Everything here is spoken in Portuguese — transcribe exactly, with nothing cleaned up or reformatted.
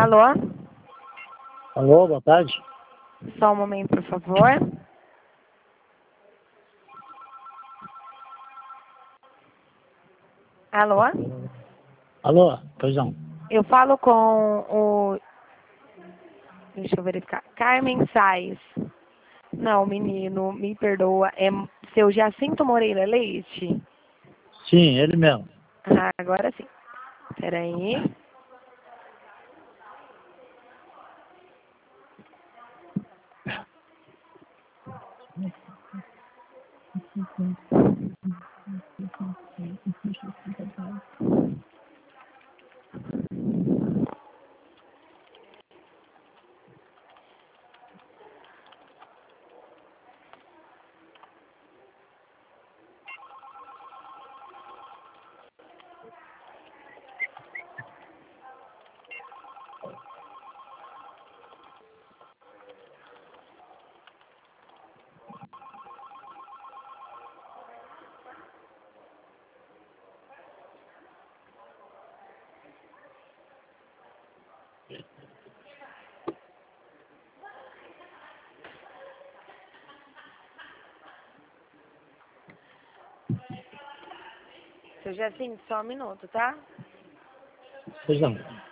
Alô? Alô, boa tarde. Só um momento, por favor. Alô? Alô, pois não. Eu falo com o... Deixa eu verificar. Carmen Sais. Não, menino, me perdoa. É seu Jacinto Moreira Leite? Sim, ele mesmo. Ah, agora sim. Peraí. Seu Jacinto, só um minuto, tá? Pois não.